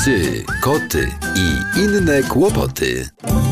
Psy, koty i inne kłopoty.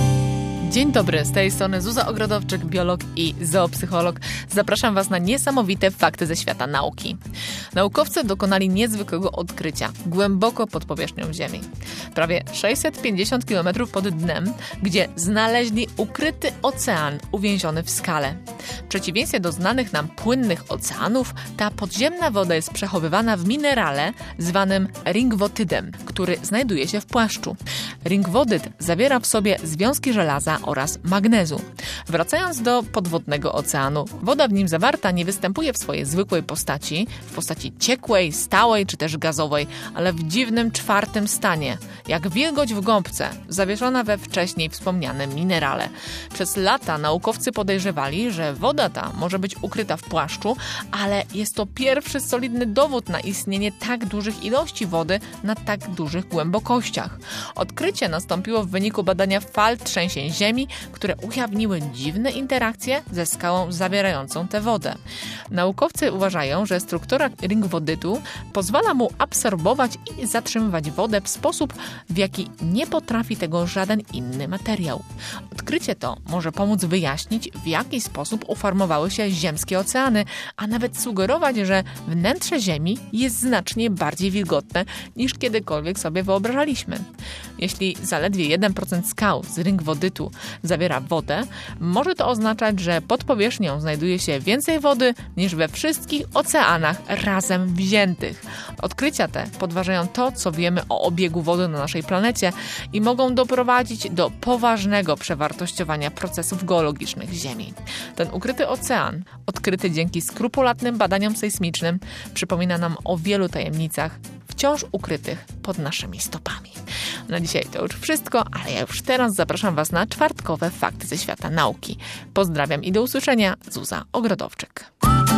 Dzień dobry, z tej strony Zuza Ogrodowczyk, biolog i zoopsycholog. Zapraszam Was na niesamowite fakty ze świata nauki. Naukowcy dokonali niezwykłego odkrycia głęboko pod powierzchnią Ziemi. Prawie 650 km pod dnem, gdzie znaleźli ukryty ocean uwięziony w skale. W przeciwieństwie do znanych nam płynnych oceanów, ta podziemna woda jest przechowywana w minerale zwanym ringwotydem, który znajduje się w płaszczu. Ringwodyt zawiera w sobie związki żelaza oraz magnezu. Wracając do podwodnego oceanu, woda w nim zawarta nie występuje w swojej zwykłej postaci, w postaci ciekłej, stałej czy też gazowej, ale w dziwnym czwartym stanie, jak wilgoć w gąbce, zawieszona we wcześniej wspomnianym minerale. Przez lata naukowcy podejrzewali, że woda ta może być ukryta w płaszczu, ale jest to pierwszy solidny dowód na istnienie tak dużych ilości wody na tak dużych głębokościach. Odkrycie nastąpiło w wyniku badania fal trzęsień ziemi, które ujawniły dziwne interakcje ze skałą zawierającą tę wodę. Naukowcy uważają, że struktura ringwodytu pozwala mu absorbować i zatrzymywać wodę w sposób, w jaki nie potrafi tego żaden inny materiał. Odkrycie to może pomóc wyjaśnić, w jaki sposób uformowały się ziemskie oceany, a nawet sugerować, że wnętrze Ziemi jest znacznie bardziej wilgotne niż kiedykolwiek sobie wyobrażaliśmy. Jeśli zaledwie 1% skał z ringwodytu zawiera wodę, może to oznaczać, że pod powierzchnią znajduje się więcej wody niż we wszystkich oceanach razem wziętych. Odkrycia te podważają to, co wiemy o obiegu wody na naszej planecie i mogą doprowadzić do poważnego przewartościowania procesów geologicznych Ziemi. Ten ukryty ocean, odkryty dzięki skrupulatnym badaniom sejsmicznym, przypomina nam o wielu tajemnicach wciąż ukrytych pod naszymi stopami. Na dzisiaj to już wszystko, ale ja już teraz zapraszam Was na czwartkowe fakty ze świata nauki. Pozdrawiam i do usłyszenia. Zuza Ogrodowczyk.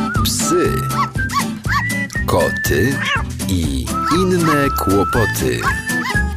Psy, koty i inne kłopoty.